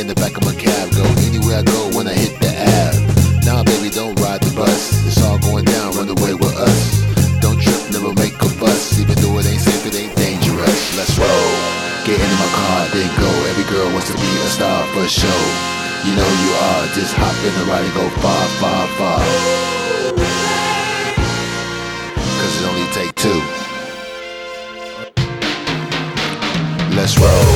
the back of my cab. Go anywhere I go when I hit the Ave. Nah, baby, don't ride the bus. It's all going down, run away with us. Don't trip, never make a fuss. Even though it ain't safe, it ain't dangerous. Let's roll. Get into my car, then go. Every girl wants to be a star for sure. You know you are. Just hop in the ride and go far, far, far. Cause it only take two. Let's roll.